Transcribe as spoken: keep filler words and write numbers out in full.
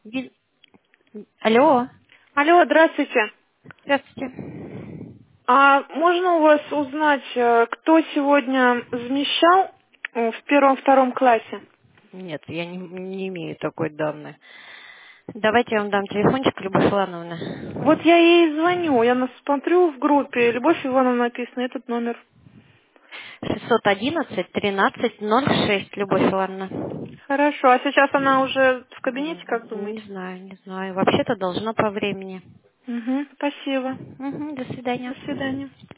Ви- Алло, Алло, здравствуйте. здравствуйте. А можно у вас узнать, э, кто сегодня замещал э, в первом-втором классе? Нет, я не, не имею такой данной. Давайте я вам дам телефончик, Любовь Ивановна. Вот я ей звоню, я нас смотрю в группе, Любовь Ивановна написано, этот номер. шестьсот одиннадцать тринадцать ноль шесть, Любовь Ивановна. Хорошо, а сейчас она уже в кабинете, как М, Не думаете? знаю, не знаю. Вообще-то должна по времени. Угу, спасибо. Мгм, до свидания. До свидания.